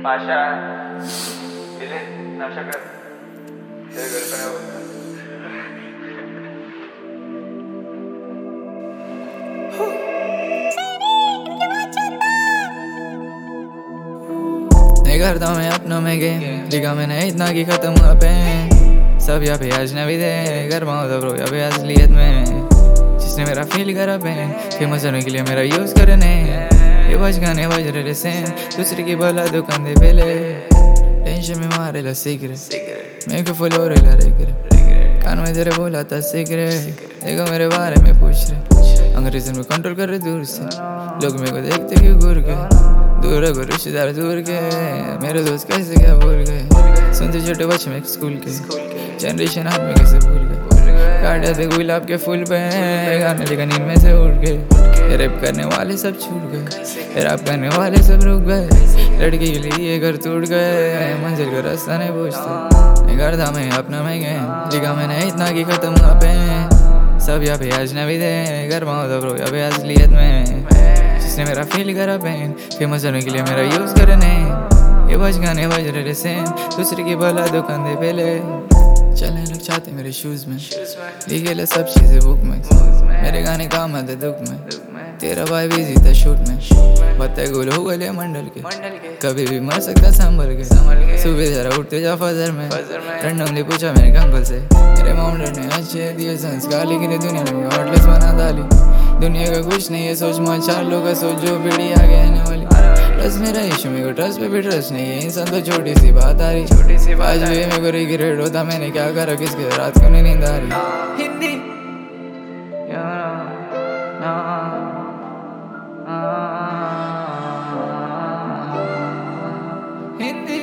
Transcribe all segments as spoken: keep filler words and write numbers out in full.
पाशा मिलिंद नवशकर तेरे गर्लफ्रेंड है वो। नहीं करता मैं अपनों में गेम, लिखा मैंने इतना कि खत्म हुआ पेन। सब यहाँ पे अजनबी थे, घर माओ तो ब्रो यहाँ पे असलियत में। जिसने मेरा फील करा पेन, फेमस होने के लिए मेरा यूज करने। ये बज गाने बज रहे सेम, दूसरे की बोला दुकान दे पहले। टेंशन में मारे ला सिगरेट, मेरे को फुल हो रहा रिग्रेट। कान में तेरे बोला था सिगरेट, देखो मेरे बारे में पूछ रहे। अंग्रेजन में कंट्रोल कर रहे दूर से, लोग मेरे को देखते क्यों घूर के। दूर है रिश्तेदार दूर के, मेरे दोस्त कैसे क्या भूल गए। सुनते छोटे बच्चे में स्कूल के, जनरेशन हाथ में कैसे भूल गए। काट जाते गुलाब के फूल पे, गाने लेकर नींद में से उठ गए। रैप करने वाले सब छूट गए, रैप करने वाले सब रुक गए। लड़की के लिए घर टूट गए, मंजिल का रास्ता नहीं पूछते। नहीं करता मैं अपना मैं गए, लिखा मैंने इतना कि खत्म हुआ पेन। सब यहाँ पे अजनबी थे, घर माओ तो ब्रो यहाँ पे असलियत में। जिसने मेरा फील करा पेन, फेमस होने के लिए मेरा यूज करने। ये बज गाने बज रहे सेम, दूसरे की बोला दुकान दे पहले। चलने लग चाहते मेरे शूज में, लिखे ले सब चीजें बुक में। मेरे गाने काम आते दुख में, तेरा भाई बिजी था शूट में। पत्ते गुल हो गए मंडल के, कभी भी मर सकता संभल के। सुबह जरा उठते जा फजर में, रैंडमली पूछा मेरे अंकल से। मेरे माउंटेन ने अच्छे दिए संस्कार, लेकिन दुनिया ने हॉटलेस बना डाली। दुनिया का कुछ नहीं है सोच में, चार लोग का सोच जो पीढ़ी आगे आने वाली। ट्रस्ट मेरा इशू, मेरे को ट्रस्ट पे भी ट्रस्ट नहीं है। इंसान तो छोटी सी बात आ रही, छोटी सी आज भी मेरे को रिग्रेट होता मैंने क्या करा, किसके रात को नहीं नींद आ रही। Hindi Hindi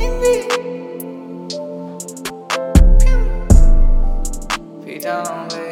down, baby.